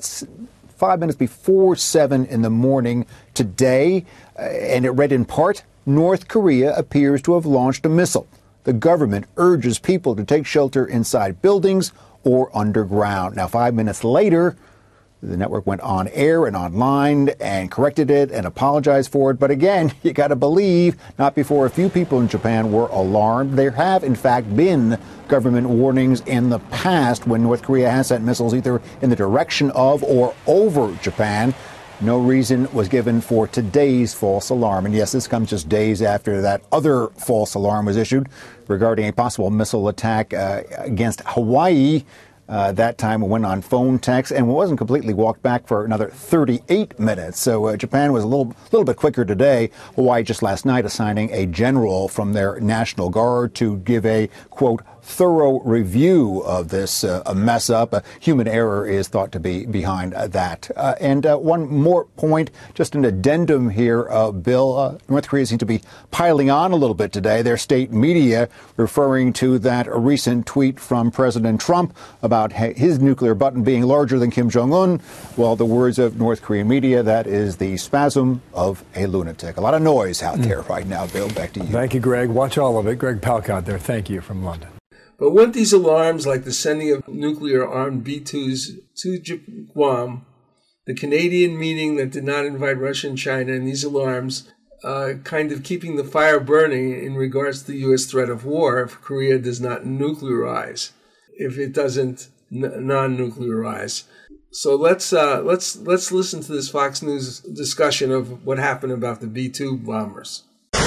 5 minutes before 7 in the morning today, and it read in part, North Korea appears to have launched a missile. The government urges people to take shelter inside buildings or underground. Now, 5 minutes later, the network went on air and online and corrected it and apologized for it. But again, you got to believe not before a few people in Japan were alarmed. There have, in fact, been government warnings in the past when North Korea has sent missiles either in the direction of or over Japan. No reason was given for today's false alarm. And yes, this comes just days after that other false alarm was issued regarding a possible missile attack against Hawaii. That time it went on phone text and wasn't completely walked back for another 38 minutes. So Japan was a little bit quicker today. Hawaii just last night assigning a general from their National Guard to give a, quote, thorough review of this a mess up. Human error is thought to be behind that. And one more point, just an addendum here, Bill. North Korea seems to be piling on a little bit today. Their state media referring to that recent tweet from President Trump about his nuclear button being larger than Kim Jong-un. Well, the words of North Korean media, that is the spasm of a lunatic. A lot of noise out there right now. Bill, back to you. Thank you, Greg. Watch all of it. Greg Palkot there. Thank you from London. But weren't these alarms like the sending of nuclear-armed B-2s to Guam, the Canadian meeting that did not invite Russia and China, and these alarms kind of keeping the fire burning in regards to the U.S. threat of war if Korea does not nuclearize, if it doesn't non-nuclearize. So let's listen to this Fox News discussion of what happened about the B-2 bombers.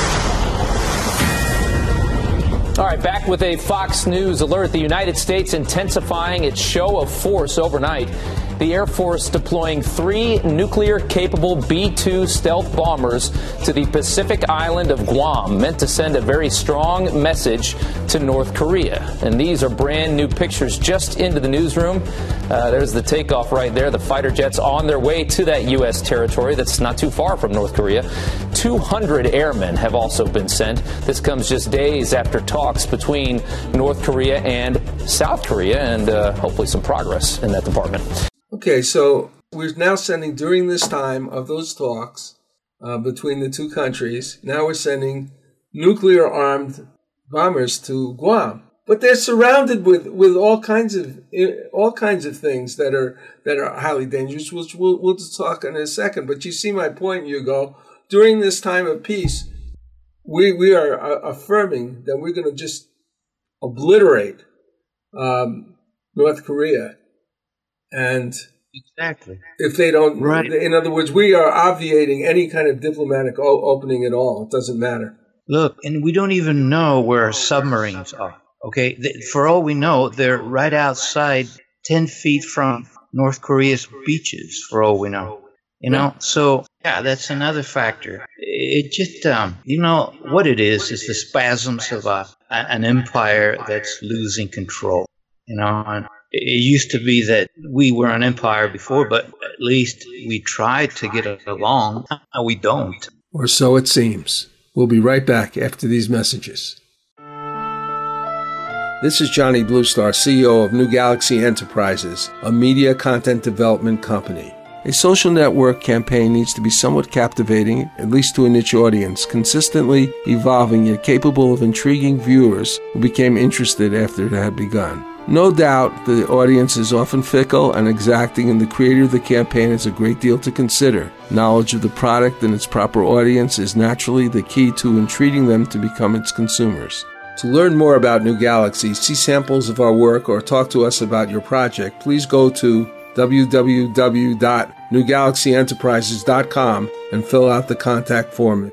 All right, back with a Fox News alert. The United States intensifying its show of force overnight. The Air Force deploying 3 nuclear-capable B-2 stealth bombers to the Pacific island of Guam, meant to send a very strong message to North Korea. And these are brand new pictures just into the newsroom. There's the takeoff right there. The fighter jets on their way to that U.S. territory that's not too far from North Korea. 200 airmen have also been sent. This comes just days after talks between North Korea and South Korea, and hopefully some progress in that department. Okay, so we're now sending, during this time of those talks between the two countries, now we're sending nuclear-armed bombers to Guam. But they're surrounded with all kinds of things that are highly dangerous, which we'll just talk in a second. But you see my point, Hugo. During this time of peace, we are affirming that we're going to just obliterate North Korea. And exactly, if they don't, right. In other words, we are obviating any kind of diplomatic opening at all. It doesn't matter. Look, and we don't even know where our submarines are. Okay, for all we know, they're right outside, 10 feet from North Korea's beaches. For all we know, you know. So yeah, that's another factor. It just, what it is the spasms of an empire that's losing control. And it used to be that we were an empire before, but at least we tried to get along. Now we don't. Or so it seems. We'll be right back after these messages. This is Johnny Bluestar, CEO of New Galaxy Enterprises, a media content development company. A social network campaign needs to be somewhat captivating, at least to a niche audience, consistently evolving yet capable of intriguing viewers who became interested after it had begun. No doubt, the audience is often fickle and exacting, and the creator of the campaign has a great deal to consider. Knowledge of the product and its proper audience is naturally the key to entreating them to become its consumers. To learn more about New Galaxy, see samples of our work, or talk to us about your project, please go to www.newgalaxyenterprises.com and fill out the contact form.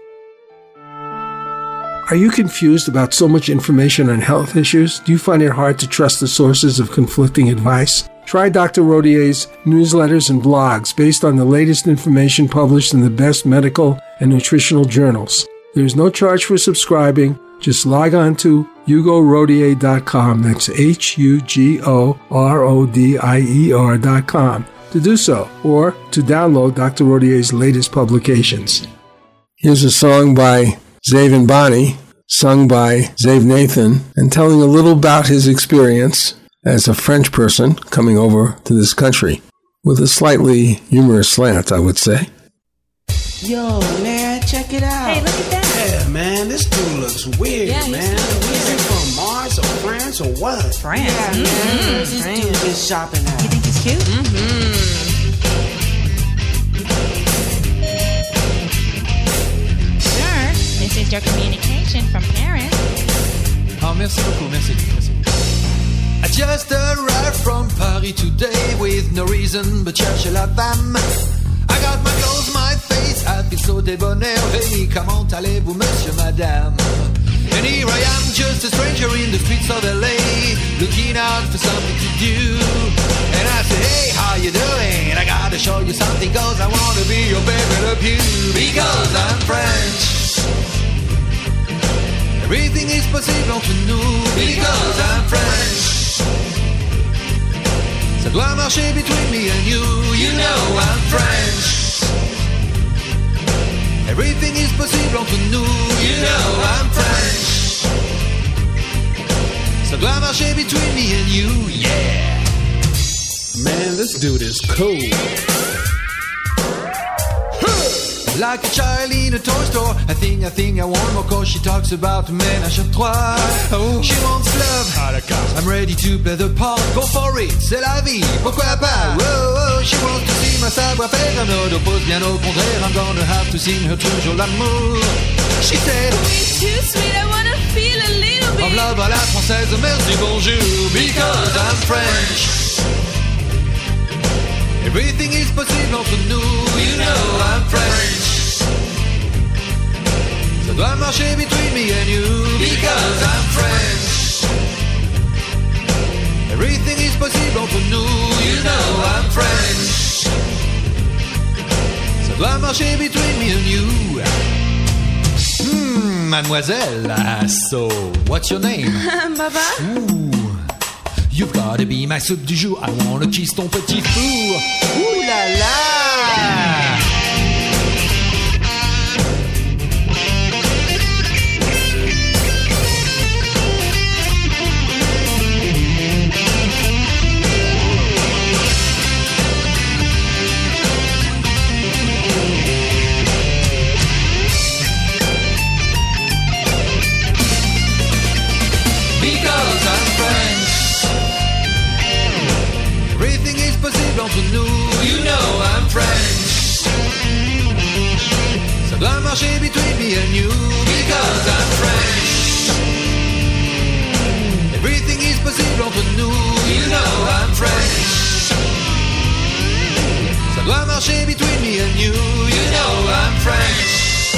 Are you confused about so much information on health issues? Do you find it hard to trust the sources of conflicting advice? Try Dr. Rodier's newsletters and blogs based on the latest information published in the best medical and nutritional journals. There is no charge for subscribing. Just log on to HugoRodier.com. That's HugoRodier.com to do so, or to download Dr. Rodier's latest publications. Here's a song by Zave and Bonnie, sung by Zave Nathan, and telling a little about his experience as a French person coming over to this country, with a slightly humorous slant, I would say. Yo, man, check it out. Hey, look at that. Yeah, man, this dude looks weird, Yeah, man. Is he from Mars or France or what? France. Yeah, man. Where's this dude is shopping at? You think he's cute? Sir, this is your communication from Paris. Oh, merci beaucoup, merci. I just arrived from Paris today with no reason but chercher la femme. I got my clothes, my face, I feel so debonair. Hey, comment allez-vous, monsieur, madame? And here I am, just a stranger in the streets of LA, looking out for something to do. And I say, hey, how you doing? I gotta show you something, cause I wanna be your baby Le Pew. Because I'm French, everything is possible entre nous. Because I'm French, ça doit marcher between me and you. You know I'm French, everything is possible entre nous. You know I'm French, ça doit marcher between me and you. Yeah. Man, this dude is cool. Like a child in a toy store, I think I want more, cause she talks about ménage à trois. Oh, she wants love, I'm ready to play the part. Go for it, c'est la vie, pourquoi pas? Oh, she wants to see my savoir-faire, no oppose bien au contraire. I'm gonna have to sing her toujours l'amour. She said, Sweet, too sweet, I wanna feel a little bit of love à la française, merci, bonjour. Because I'm French, everything is possible entre nous. You know I'm French, ça doit marcher between me and you. Because I'm French, everything is possible entre nous. You know I'm French, ça doit marcher between me and you. Mademoiselle, so what's your name? Baba? Ooh, you've gotta be my soupe du jour. I wanna kiss ton petit four. Ouh là là! Entre nous, you know I'm French, ça doit marcher between me and you. Because I'm French, everything is possible entre nous. You know I'm French, ça doit marcher between me and you. You know I'm French,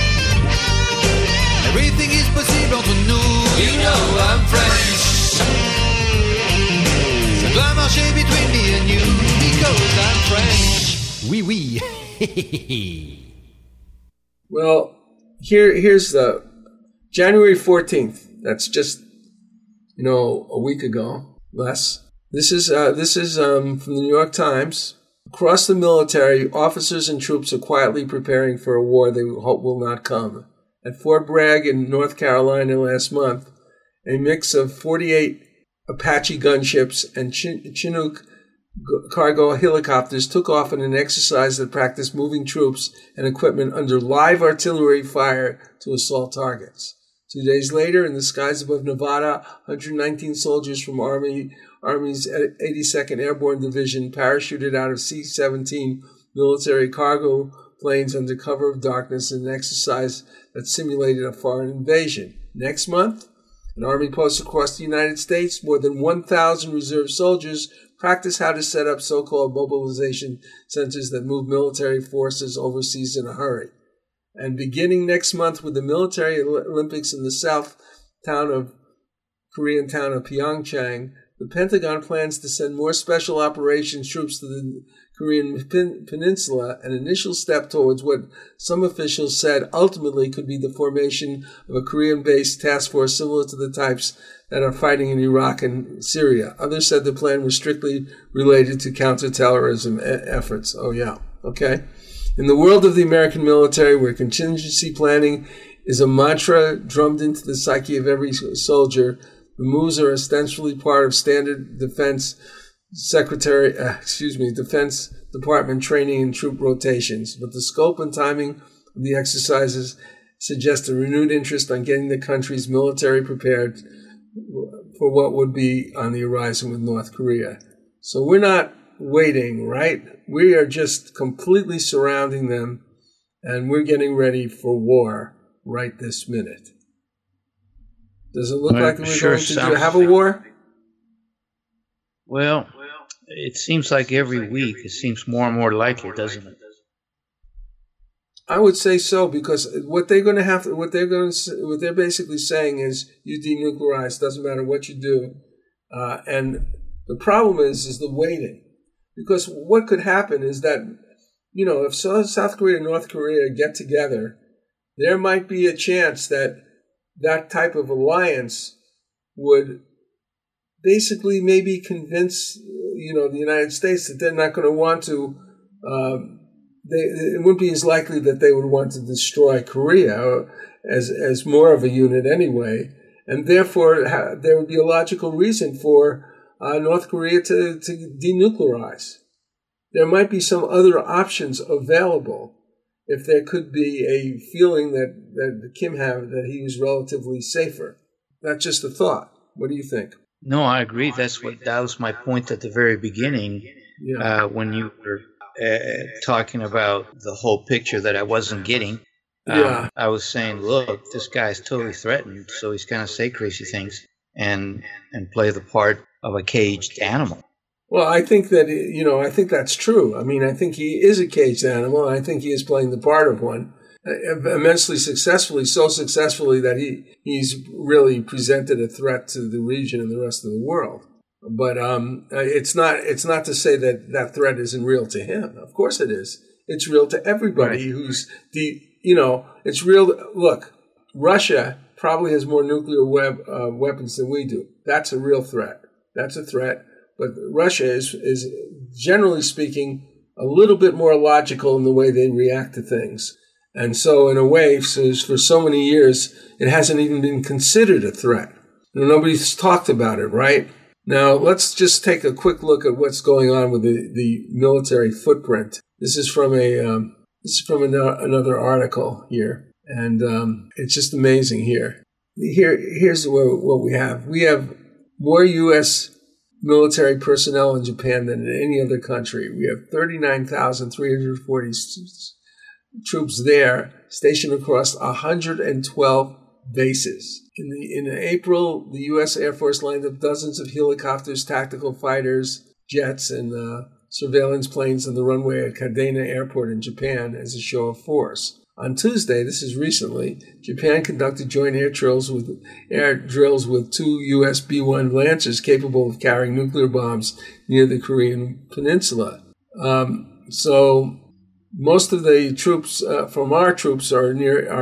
everything is possible entre nous. You know I'm French, ça doit marcher between me and you. Because I'm French. Oui, oui. Well, here's the January 14th. That's just, a week ago, less. This is from the New York Times. Across the military, officers and troops are quietly preparing for a war they hope will not come. At Fort Bragg in North Carolina last month, a mix of 48 Apache gunships and Chinook cargo helicopters took off in an exercise that practiced moving troops and equipment under live artillery fire to assault targets. 2 days later, in the skies above Nevada, 119 soldiers from Army's 82nd Airborne Division parachuted out of C-17 military cargo planes under cover of darkness in an exercise that simulated a foreign invasion. Next month, an Army post across the United States, more than 1,000 reserve soldiers practice how to set up so-called mobilization centers that move military forces overseas in a hurry. And beginning next month with the military Olympics in the Korean town of Pyeongchang, the Pentagon plans to send more special operations troops to the Korean peninsula, an initial step towards what some officials said ultimately could be the formation of a Korean-based task force similar to the types that are fighting in Iraq and Syria. Others said the plan was strictly related to counterterrorism efforts. Oh, yeah. Okay. In the world of the American military, where contingency planning is a mantra drummed into the psyche of every soldier, the moves are ostensibly part of standard Defense Department training and troop rotations, but the scope and timing of the exercises suggest a renewed interest on getting the country's military prepared for what would be on the horizon with North Korea. So we're not waiting, right? We are just completely surrounding them, and we're getting ready for war right this minute. Does it look like we're going to have a war? Well, it seems like every week it seems more and more likely, doesn't it? I would say so, because what they're basically saying is you denuclearize, doesn't matter what you do, and the problem is the waiting, because what could happen is that, if South Korea and North Korea get together, there might be a chance that type of alliance would basically maybe convince the United States that they're not going to want to. It wouldn't be as likely that they would want to destroy Korea as more of a unit anyway, and therefore there would be a logical reason for North Korea to denuclearize. There might be some other options available if there could be a feeling that Kim had that he was relatively safer. That's just a thought. What do you think? No, I agree. That was my point at the very beginning, when you were talking about the whole picture that I wasn't getting. I was saying, look, this guy's totally threatened, so he's going to say crazy things and play the part of a caged animal. Well, I think that, I think that's true. I mean, I think he is a caged animal, and I think he is playing the part of one immensely successfully, so successfully that he's really presented a threat to the region and the rest of the world. But it's not to say that threat isn't real to him. Of course it is. It's real to everybody who's it's real. Look, Russia probably has more nuclear weapons than we do. That's a real threat. That's a threat. But Russia is generally speaking a little bit more logical in the way they react to things. And so in a way, for so many years, it hasn't even been considered a threat. Nobody's talked about it, right? Now, let's just take a quick look at what's going on with the military footprint. This is from another article here, and it's just amazing here. Here's what we have. We have more U.S. military personnel in Japan than in any other country. We have 39,340 troops there, stationed across 112 bases. In April, the U.S. Air Force lined up dozens of helicopters, tactical fighters, jets, and surveillance planes on the runway at Kadena Airport in Japan as a show of force. On Tuesday, this is recently, Japan conducted joint air drills with two U.S. B-1 Lancers capable of carrying nuclear bombs near the Korean peninsula. So most of the troops from our troops are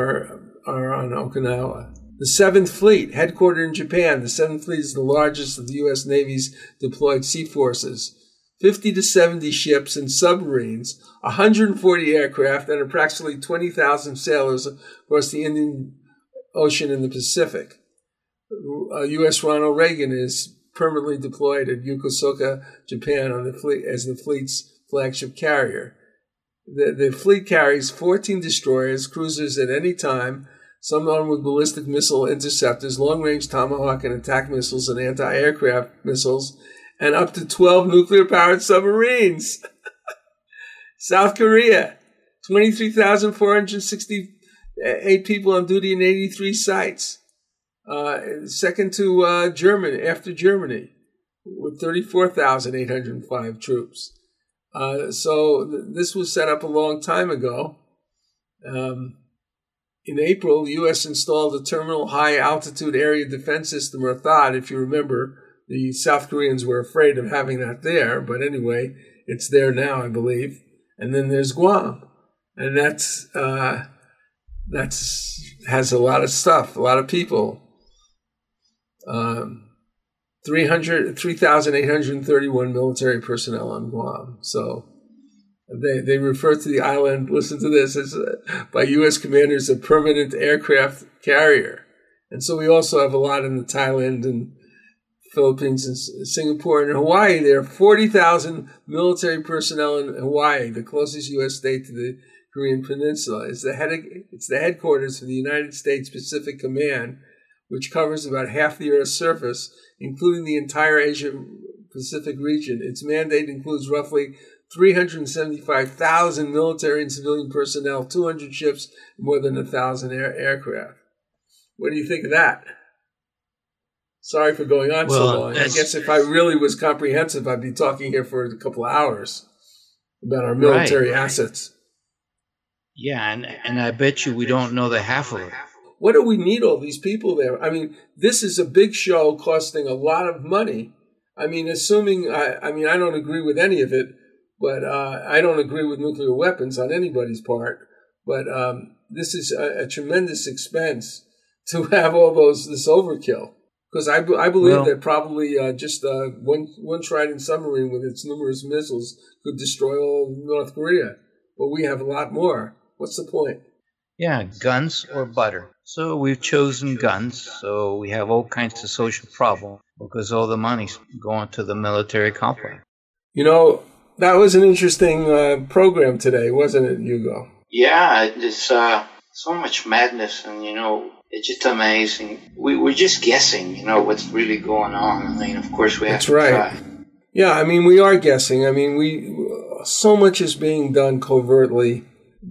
on Okinawa. The 7th Fleet, headquartered in Japan, the 7th Fleet is the largest of the U.S. Navy's deployed sea forces. 50 to 70 ships and submarines, 140 aircraft, and approximately 20,000 sailors across the Indian Ocean and the Pacific. U.S. Ronald Reagan is permanently deployed at Yokosuka, Japan, on the fleet as the fleet's flagship carrier. The fleet carries 14 destroyers, cruisers at any time, some armed with ballistic missile interceptors, long-range Tomahawk and attack missiles and anti-aircraft missiles, and up to 12 nuclear-powered submarines. South Korea, 23,468 people on duty in 83 sites. Second to Germany, after Germany, with 34,805 troops. So this was set up a long time ago. In April, the U.S. installed a Terminal High Altitude Area Defense System, or THAAD, if you remember. The South Koreans were afraid of having that there, but anyway, it's there now, I believe. And then there's Guam, and that's has a lot of stuff, a lot of people. 3,831 military personnel on Guam. So they refer to the island, listen to this, as by U.S. commanders, a permanent aircraft carrier. And so we also have a lot in the Thailand and Philippines and Singapore. And in Hawaii, there are 40,000 military personnel in Hawaii, the closest U.S. state to the Korean Peninsula. It's the headquarters for the United States Pacific Command, which covers about half the Earth's surface, including the entire Asia-Pacific region. Its mandate includes roughly 375,000 military and civilian personnel, 200 ships, and more than 1,000 aircraft. What do you think of that? Sorry for going on so long. I guess if I really was comprehensive, I'd be talking here for a couple of hours about our military assets. Yeah, and I bet you we don't know the half of it. What do we need all these people there? I mean, this is a big show costing a lot of money. I mean, assuming, I don't agree with any of it, but I don't agree with nuclear weapons on anybody's part. But this is a tremendous expense to have all this overkill. Because I believe that probably just one Trident submarine with its numerous missiles could destroy all North Korea. But we have a lot more. What's the point? Yeah, guns or butter. So we've chosen guns. So we have all kinds of social problems because all the money's going to the military complex. You know, that was an interesting program today, wasn't it, Hugo? Yeah, it's so much madness, and it's just amazing. We're just guessing, what's really going on. I mean, of course, we have to try. Yeah, I mean, we are guessing. I mean, so much is being done covertly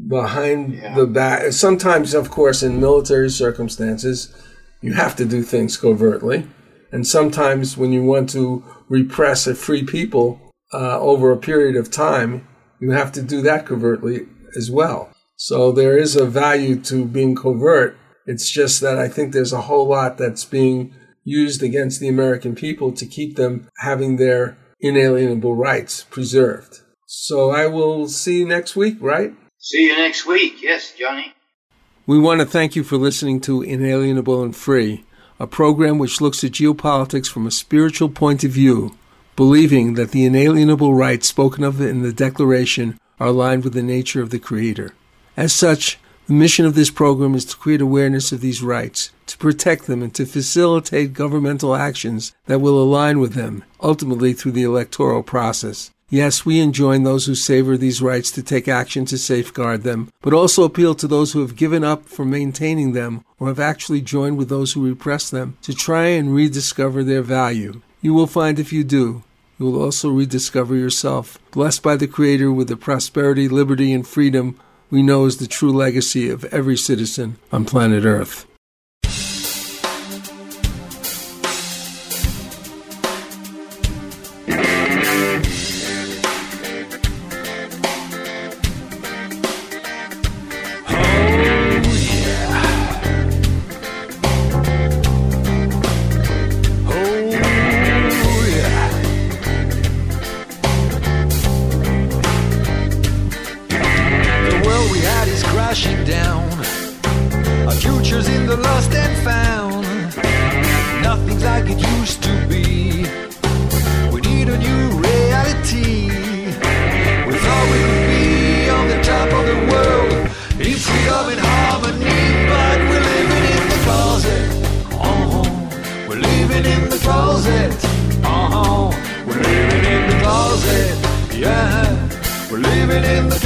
behind the back. Sometimes, of course, in military circumstances, you have to do things covertly. And sometimes when you want to repress a free people over a period of time, you have to do that covertly as well. So there is a value to being covert. It's just that I think there's a whole lot that's being used against the American people to keep them having their inalienable rights preserved. So I will see you next week, right? See you next week. Yes, Johnny. We want to thank you for listening to Inalienable and Free, a program which looks at geopolitics from a spiritual point of view, believing that the inalienable rights spoken of in the Declaration are aligned with the nature of the Creator. As such, the mission of this program is to create awareness of these rights, to protect them, and to facilitate governmental actions that will align with them, ultimately through the electoral process. Yes, we enjoin those who savor these rights to take action to safeguard them, but also appeal to those who have given up from maintaining them or have actually joined with those who repress them to try and rediscover their value. You will find if you do, you will also rediscover yourself, blessed by the Creator with the prosperity, liberty, and freedom we know is the true legacy of every citizen on planet Earth. Crashing down, our future's in in the